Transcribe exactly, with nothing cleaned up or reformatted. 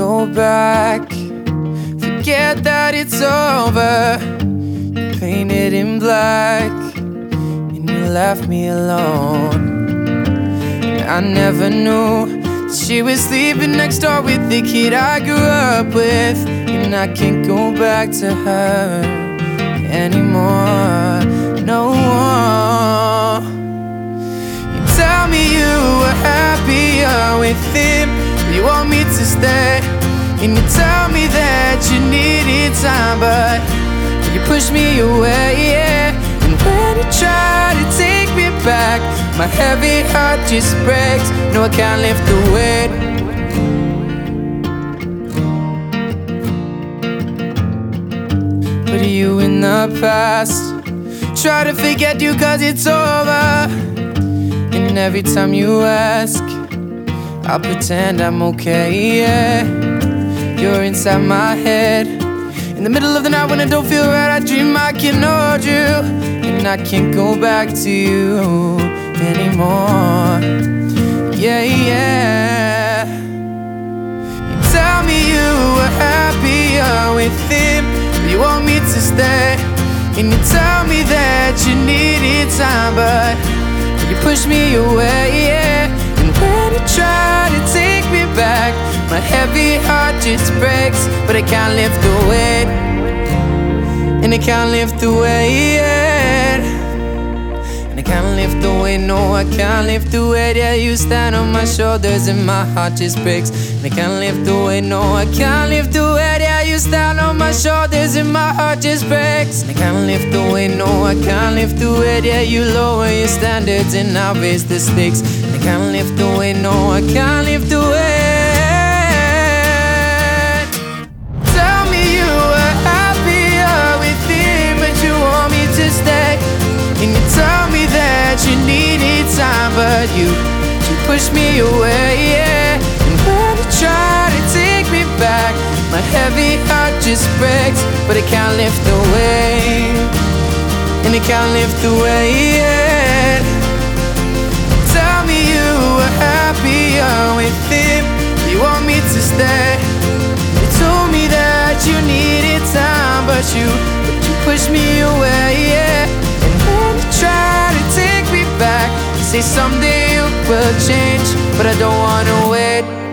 go back. Forget that it's over. You painted in black and you left me alone. I never knew that she was sleeping next door with the kid I grew up with, and I can't go back to her anymore. No more. You tell me you were happier with him, you want me to stay, and you tell me that you needed time, but you push me away, yeah. And when you try to take me back, my heavy heart just breaks. No, I can't lift the weight. Put you in the past, try to forget you cause it's over. And every time you ask, I'll pretend I'm okay, yeah. You're inside my head. In the middle of the night when I don't feel right, I dream I can hold you, and I can't go back to you anymore. Yeah, yeah. You tell me you were happier with him, you want me to stay, and you tell me that you needed time, but you push me away, yeah. And when you try to take me back, my heavy heart just breaks, but I can't lift the weight, and I can't lift the weight, and I can't lift the weight, no, I can't lift the weight. Yeah, you stand on my shoulders and my heart just breaks, and I can't lift the weight, no, I can't lift the weight. Yeah, you stand on my shoulders and my heart just breaks, and I can't lift the weight, no, I can't lift the weight. Yeah, you lower your standards and I raise the stakes, and I can't lift the weight, no, I can't lift the weight. And you tell me that you needed time, but you, you push me away, yeah. And when you try to take me back, my heavy heart just breaks, but it can't lift the weight, and it can't lift the weight. Tell me you were happier with him, you want me to stay. You told me that you needed time, but you, but you pushed me away, yeah. Try to take me back, say someday you will change, but I don't wanna wait.